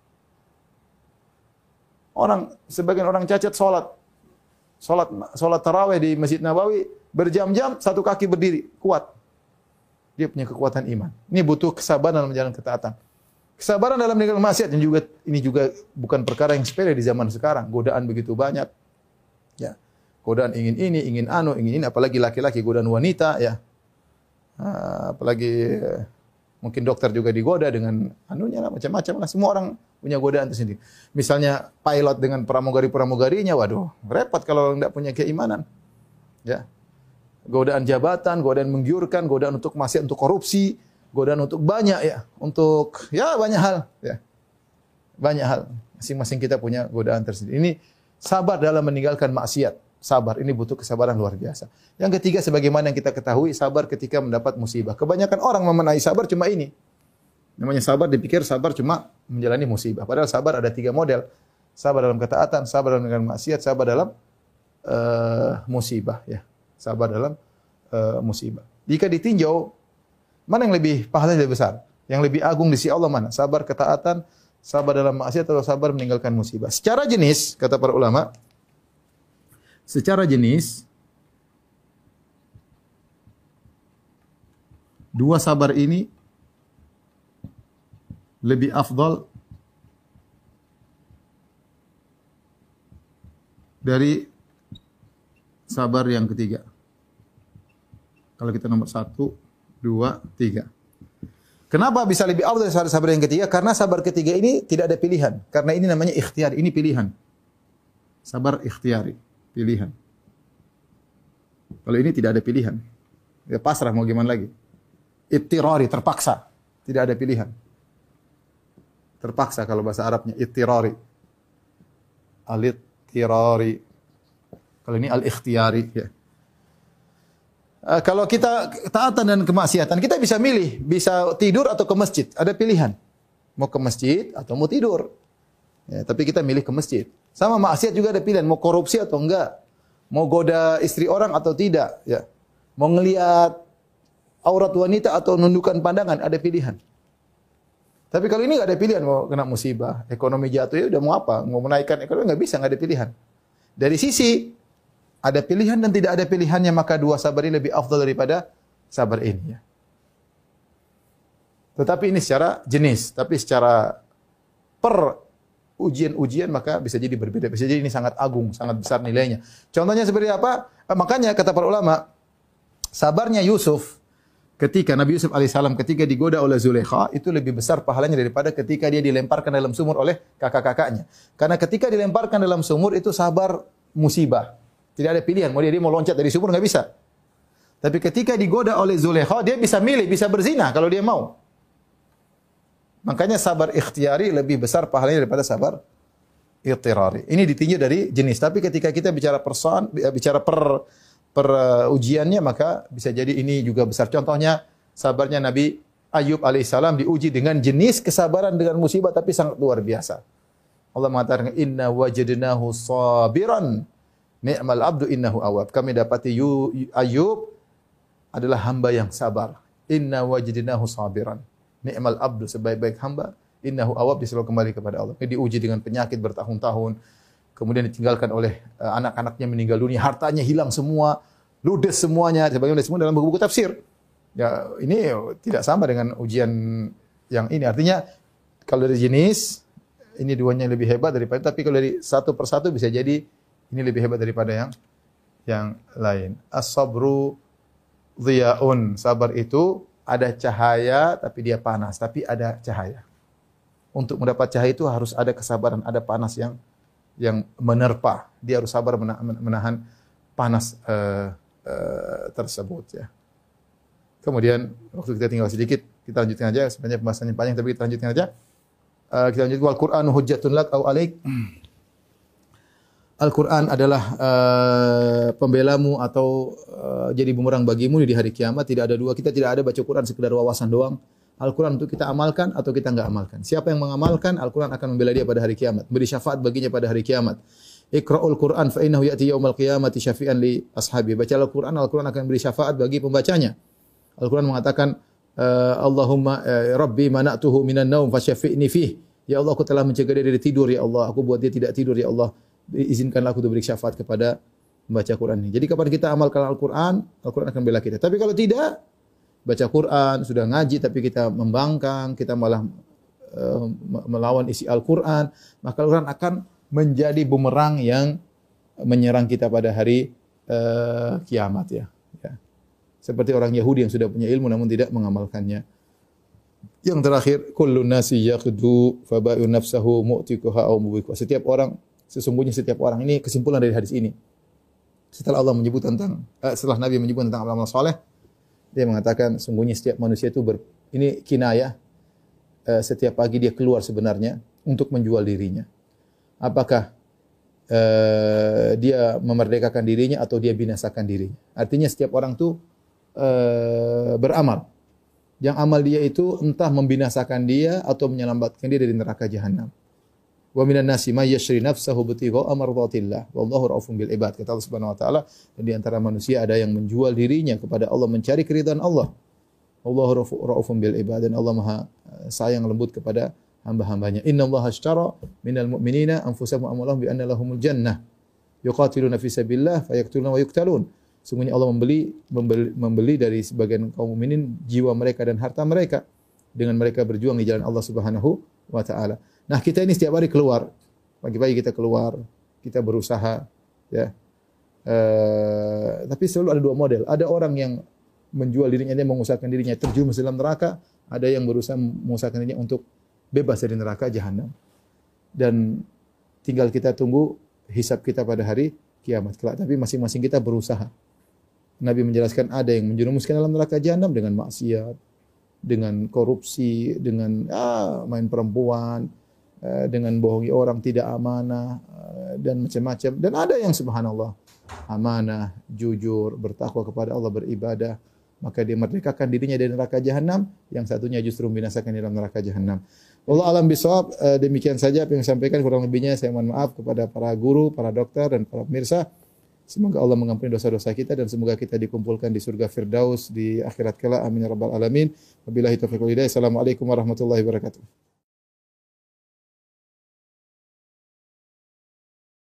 Sebagian orang cacat sholat tarawih di Masjid Nabawi, berjam-jam, 1 kaki berdiri, kuat. Dia punya kekuatan iman. Ini butuh kesabaran dalam menjalankan ketaatan. Kesabaran dalam meninggalkan maksiat ini juga bukan perkara yang sepele di zaman sekarang. Godaan begitu banyak. Ya. Godaan ingin ini, ingin anu, ingin ini, apalagi laki-laki godaan wanita ya. Apalagi mungkin dokter juga digoda dengan anunya lah, macam-macam lah. Semua orang punya godaan tersendiri. Misalnya pilot dengan pramugari-pramugarinya, waduh, repot kalau enggak punya keimanan. Ya. Godaan jabatan, godaan menggiurkan, godaan untuk maksiat, untuk korupsi, godaan untuk banyak ya, untuk ya banyak hal ya. Banyak hal. Masing-masing kita punya godaan tersendiri. Ini sabar dalam meninggalkan maksiat. sabar. Ini butuh kesabaran luar biasa. Yang ketiga, sebagaimana yang kita ketahui, sabar ketika mendapat musibah. Kebanyakan orang memenai sabar cuma ini. Namanya sabar, dipikir sabar cuma menjalani musibah. Padahal sabar ada 3 model. Sabar dalam ketaatan, sabar dalam maksiat, sabar dalam musibah. Ya. Sabar dalam musibah. Jika ditinjau, mana yang lebih pahalanya lebih besar? Yang lebih agung di sisi Allah mana? Sabar ketaatan, sabar dalam maksiat, atau sabar meninggalkan musibah? Secara jenis, kata para ulama, secara jenis, 2 sabar ini lebih afdal dari sabar yang ketiga. Kalau kita nomor 1, 2, 3. Kenapa bisa lebih afdal dari sabar yang ketiga? Karena sabar ketiga ini tidak ada pilihan. Karena ini namanya ikhtiar, ini pilihan. Sabar ikhtiari, pilihan. Kalau ini tidak ada pilihan. Ya pasrah mau gimana lagi. Ittirari, terpaksa. Tidak ada pilihan. Terpaksa kalau bahasa Arabnya ittirari. Al-ittirari. Kalau ini al-ikhtiyari. Ya. Kalau kita taatan dan kemaksiatan, kita bisa milih. Bisa tidur atau ke masjid. Ada pilihan. Mau ke masjid atau mau tidur. Ya, tapi kita milih ke masjid. Sama maksiat juga ada pilihan. Mau korupsi atau enggak. Mau goda istri orang atau tidak. Ya. Mau ngelihat aurat wanita atau nundukkan pandangan. Ada pilihan. Tapi kalau ini enggak ada pilihan. Mau kena musibah. Ekonomi jatuh, ya udah mau apa? Mau menaikkan ekonomi, enggak bisa. Enggak ada pilihan. Dari sisi ada pilihan dan tidak ada pilihannya, maka 2 sabar ini lebih afdal daripada sabar ini. Ya. Tetapi ini secara jenis. Tapi secara per ujian-ujian maka bisa jadi berbeda. Bisa jadi ini sangat agung, sangat besar nilainya. Contohnya seperti apa? Makanya kata para ulama, sabarnya Yusuf ketika Nabi Yusuf alaihissalam ketika digoda oleh Zulaikha itu lebih besar pahalanya daripada ketika dia dilemparkan dalam sumur oleh kakak-kakaknya. Karena ketika dilemparkan dalam sumur itu sabar musibah. Tidak ada pilihan, mau dia mau loncat dari sumur enggak bisa. Tapi ketika digoda oleh Zulaikha, dia bisa milih, bisa berzina kalau dia mau. Makanya sabar ikhtiari lebih besar pahalanya daripada sabar ittirari. Ini ditinjau dari jenis. Tapi ketika kita bicara per ujiannya, maka bisa jadi ini juga besar. Contohnya sabarnya Nabi Ayub alaihissalam diuji dengan jenis kesabaran dengan musibah tapi sangat luar biasa. Allah mengatakan inna wajadnahu sabiran ni'mal abdu innahu awwab. Kami dapati Ayub adalah hamba yang sabar. Inna wajadnahu sabiran ni'mal abdu, sebaik-baik hamba, innahu awwab, dia selalu kembali kepada Allah. Dia diuji dengan penyakit bertahun-tahun, kemudian ditinggalkan oleh anak-anaknya, meninggal dunia, hartanya hilang semua, ludes semuanya, sebagaimana semua dalam buku-buku tafsir. Ya, ini tidak sama dengan ujian yang ini. Artinya kalau dari jenis ini duanya lebih hebat daripada, tapi kalau dari satu persatu bisa jadi ini lebih hebat daripada yang lain. As-sabru dhiyaun. Sabar itu ada cahaya tapi dia panas, tapi ada cahaya. Untuk mendapat cahaya itu harus ada kesabaran, ada panas yang menerpa. Dia harus sabar menahan panas tersebut, ya. Kemudian waktu kita tinggal sedikit, kita lanjutkan aja. Sebenarnya pembahasannya panjang tapi kita lanjutkan aja. Kita lanjutkan wal Qur'anu hujjatun lak au alaik. Al-Quran adalah pembelamu atau jadi bumerang bagimu di hari kiamat. Tidak ada dua. Kita tidak ada baca Quran sekedar wawasan doang. Al-Quran untuk kita amalkan atau kita enggak amalkan. Siapa yang mengamalkan, Al-Quran akan membela dia pada hari kiamat. Beri syafaat baginya pada hari kiamat. Iqra'ul Quran fa innahu ya'ti yaumal qiyamati syafi'an li ashabi. Baca Al-Quran, Al-Quran akan beri syafaat bagi pembacanya. Al-Quran mengatakan Allahumma Rabbi mana'tuhu minan naum fasyafi'ni fih. Ya Allah, aku telah mencegah dia dari tidur, ya Allah. Aku buat dia tidak tidur, ya Allah. Izinkanlah aku untuk beri syafaat kepada membaca Quran ini. Jadi kapan kita amalkan Al-Quran, Al-Quran akan bela kita. Tapi kalau tidak, baca Quran, sudah ngaji tapi kita membangkang, kita malah melawan isi Al-Quran, maka Al-Quran akan menjadi bumerang yang menyerang kita pada hari kiamat, ya. Seperti orang Yahudi yang sudah punya ilmu namun tidak mengamalkannya. Yang terakhir, kullun nasi yakhdu faba'u nafsahu mu'tikuha aw mubiqu. Sesungguhnya setiap orang, ini kesimpulan dari hadis ini. Setelah Allah menyebut tentang setelah Nabi menyebut tentang amal saleh, dia mengatakan sungguhnya setiap manusia itu ini kinayah, setiap pagi dia keluar sebenarnya untuk menjual dirinya. Apakah dia memerdekakan dirinya atau dia binasakan dirinya. Artinya setiap orang tuh beramal. Yang amal dia itu entah membinasakan dia atau menyelamatkan dia dari neraka jahanam. Wa minan nasi may yashri nafsahu bitigha'a mardatillah wallahu raufun bil ibad. Kata Allah Subhanahu wa taala, dan di antara manusia ada yang menjual dirinya kepada Allah mencari keridhaan Allah. Wallahu raufun bil ibad, dan Allah Maha sayang lembut kepada hamba-hambanya. Innallaha ashtara minal mu'minina anfusahum wa amwalahum bi anna lahumul jannah. Yuqatiluna fi sabilillah fayaqtuluna wa yuqtalun. Sungguhnya Allah membeli dari sebagian kaum mukminin jiwa mereka dan harta mereka dengan mereka berjuang di jalan Allah Subhanahu wa taala. Nah, kita ini setiap hari keluar. Pagi-pagi kita keluar, kita berusaha ya. Tapi selalu ada dua model. Ada orang yang menjual dirinya, dia mengusahakan dirinya terjerumus dalam neraka, ada yang berusaha mengusahakan dirinya untuk bebas dari neraka jahanam. Dan tinggal kita tunggu hisab kita pada hari kiamat kelak. Tapi masing-masing kita berusaha. Nabi menjelaskan ada yang menjerumuskan dalam neraka jahanam dengan maksiat, dengan korupsi, dengan main perempuan, dengan bohongi orang, tidak amanah, dan macam-macam. Dan ada yang subhanallah amanah, jujur, bertakwa kepada Allah, beribadah, maka dia merdekakan dirinya dari neraka jahanam. Yang satunya justru membinasakan dalam neraka jahanam. Allah alam bisawab. Demikian saja apa yang saya sampaikan, kurang lebihnya saya mohon maaf kepada para guru, para dokter, dan para pemirsa. Semoga Allah mengampuni dosa-dosa kita dan semoga kita dikumpulkan di surga Firdaus di akhirat kelak. Amin ya rabbal alamin. Wabillahi taufiq wal hidayah. Assalamualaikum warahmatullahi wabarakatuh.